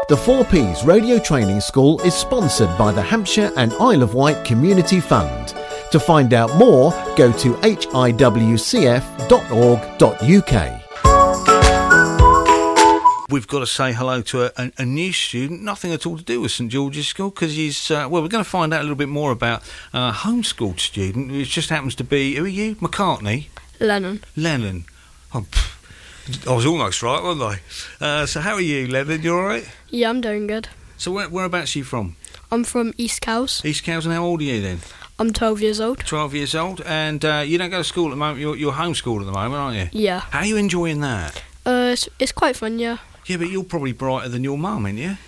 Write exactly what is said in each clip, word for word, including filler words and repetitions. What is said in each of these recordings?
The four Ps Radio Training School is sponsored by the Hampshire and Isle of Wight Community Fund. To find out more, go to h i w c f dot org dot u k. We've got to say hello to a, a, a new student, nothing at all to do with St George's School, because he's, uh, well, we're going to find out a little bit more about a homeschooled student who just happens to be, who are you, McCartney? Lennon. Lennon. Oh, pff, I was almost right, wasn't I? Uh, so how are you, Lennon? You all right? Yeah, I'm doing good. So where, whereabouts are you from? I'm from East Cowes. East Cowes, and how old are you then? I'm twelve years old. twelve years old, and uh, you don't go to school at the moment, you're, you're homeschooled at the moment, aren't you? Yeah. How are you enjoying that? Uh, it's, it's quite fun, yeah. Yeah, but you're probably brighter than your mum, ain't you?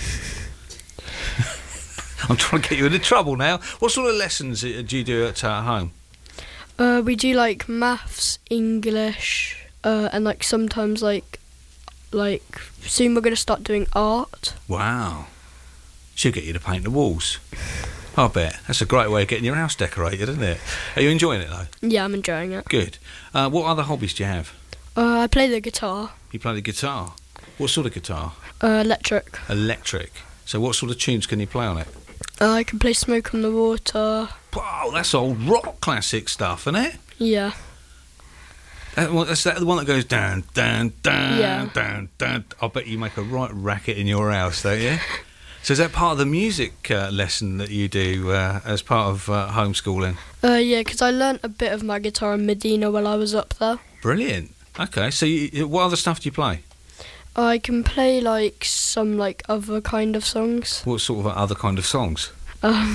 I'm trying to get you into trouble now. What sort of lessons do you do at uh, home? Uh, we do like maths, English, uh, and like sometimes like, like soon we're going to start doing art. Wow. She'll get you to paint the walls. I bet. That's a great way of getting your house decorated, isn't it? Are you enjoying it, though? Yeah, I'm enjoying it. Good. Uh, what other hobbies do you have? Uh, I play the guitar. You play the guitar? What sort of guitar? Uh, electric. Electric. So what sort of tunes can you play on it? Uh, I can play Smoke on the Water. Wow, that's old rock classic stuff, isn't it? Yeah. That one, that's that, the one that goes down, down, down, Yeah. down, down. I bet you make a right racket in your house, don't you? So is that part of the music uh, lesson that you do uh, as part of uh, homeschooling? Uh, yeah, because I learnt a bit of my guitar in Medina while I was up there. Brilliant. Okay, so you, what other stuff do you play? I can play like some like other kind of songs. What sort of other kind of songs? Um,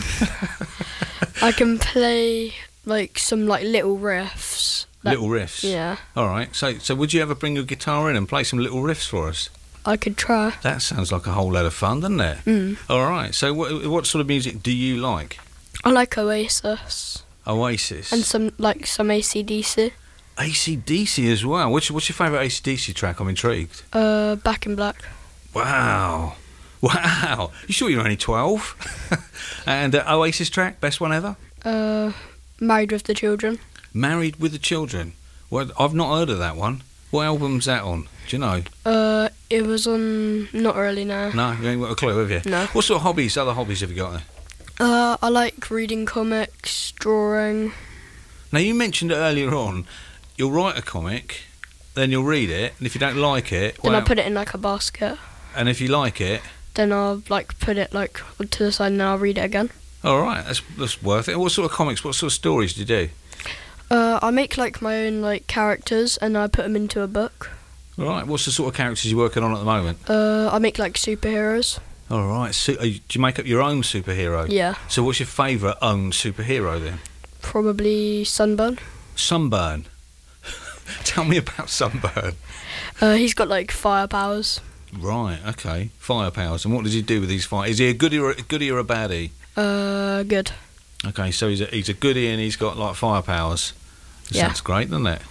I can play like some like little riffs. That, Little riffs? Yeah. All right. So so would you ever bring your guitar in and play some little riffs for us? I could try. That sounds like a whole load of fun, doesn't it? Mm. All right. So what, what sort of music do you like? I like Oasis. Oasis? And some like some A C D C. A C D C as well. What's, what's your favourite A C D C track? I'm intrigued. Uh, Back in Black. Wow. Wow. You sure you're only twelve? And uh, Oasis track, best one ever? Uh, Married with the Children. Married with the Children. Well, I've not heard of that one. What album's that on? Do you know? Uh, it was on Not Really Now. No, you ain't got a clue, have you? No. What sort of hobbies, other hobbies have you got there? Uh, I like reading comics, drawing. Now, you mentioned it earlier on, you'll write a comic, then you'll read it, and if you don't like it... Then well, I put it in like a basket. And if you like it... Then I'll like put it like to the side and then I'll read it again. All right, that's, that's worth it. What sort of comics, what sort of stories do you do? Uh, I make like my own like characters and I put them into a book. All right, what's the sort of characters you're working on at the moment? Uh, I make like superheroes. All right, so, uh, do you make up your own superhero? Yeah. So what's your favourite own superhero then? Probably Sunburn. Sunburn. Tell me about Sunburn. Uh, he's got like fire powers. Right, okay. Fire powers. And what does he do with these fire? Is he a goodie or a, goodie or a baddie? Uh, good. Okay, so he's a, he's a goodie and he's got like fire powers. That Yeah. sounds great, doesn't it?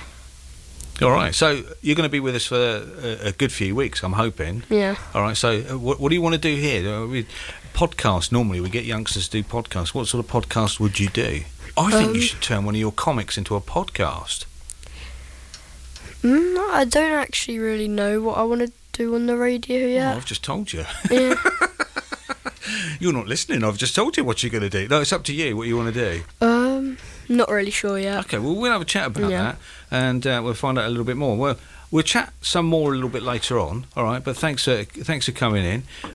All right, so you're going to be with us for a, a good few weeks, I'm hoping. Yeah. All right, so uh, what, what do you want to do here? Uh, we, podcast, normally we get youngsters to do podcasts. What sort of podcast would you do? I think Um, you should turn one of your comics into a podcast. Mm, I don't actually really know what I want to do on the radio Oh, yet. I've just told you. Yeah. You're not listening. I've just told you what you're going to do. No, it's up to you what you want to do. Um, not really sure yet. Okay, well, we'll have a chat about Yeah. that and uh, we'll find out a little bit more. Well, we'll chat some more a little bit later on, all right? But thanks for, thanks for coming in.